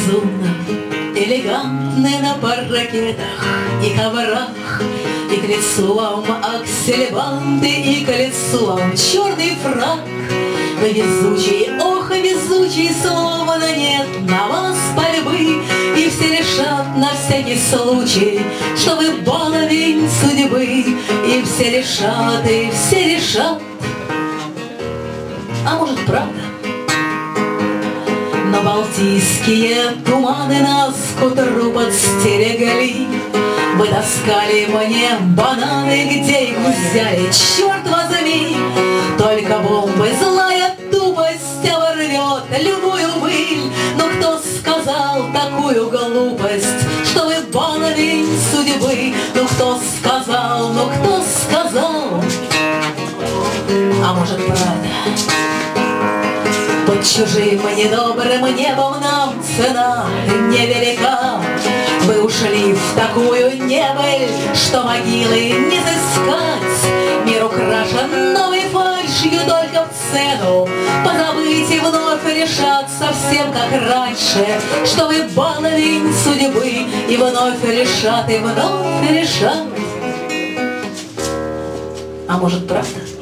безумно элегантны на паркетах и коврах, и к лицу вам аксельбанты, и к лицу вам черный фрак. Вы везучий, ох, везучий, словно нет на вас пальбы, и все решат на всякий случай, что вы баловень судьбы. И все решат, а может, правда? Но балтийские туманы нас к утру подстерегли. Вы таскали мне бананы, где их взяли, черт возьми. Только бомбы злая тупость оборвет любую быль. Но кто сказал такую глупость, что вы баловень судьбы? Ну кто сказал, а может, правда? Под чужим недобрым небом нам цена невелика. Вы ушли в такую небыль, что могилы не сыскать. Мир украшен новой фальшью только в цену позабыть и вновь решать совсем как раньше, что вы баловень судьбы. И вновь решат, а может, правда?